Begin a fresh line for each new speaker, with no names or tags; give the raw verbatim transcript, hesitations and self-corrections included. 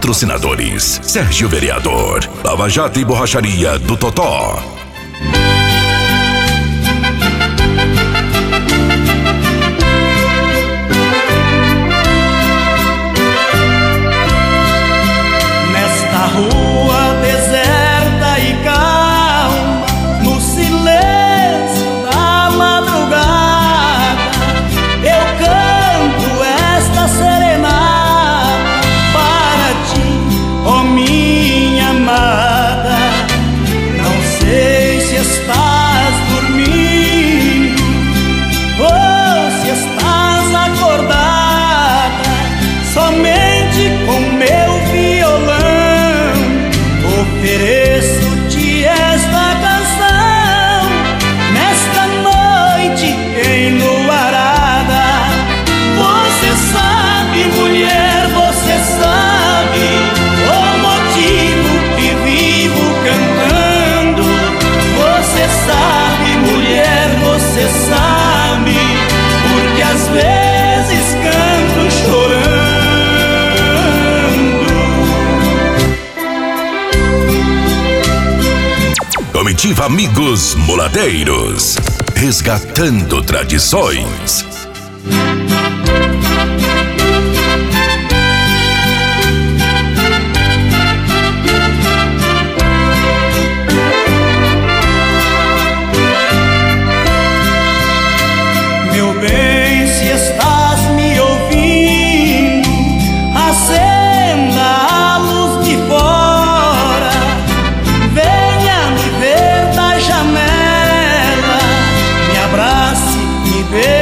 Patrocinadores: Sérgio Vereador, Lava Jato e Borracharia do Totó.
Nesta rua deserta e calma, no silêncio da madrugada, eu canto esta serenata para ti, ó minha amada. Não sei se estás dormindo ou se estás acordada, somente com meu violão ofereço-te esta canção. Nesta noite enluarada, você sabe, mulher, você sabe o motivo que vivo cantando. Você sabe, mulher, você sabe, porque às vezes canto chorando.
Comitiva Amigos Moladeiros, resgatando tradições.
Meu bem, se estás me ouvindo, acenda a luz de fora, venha me ver da janela, me abrace, me beije.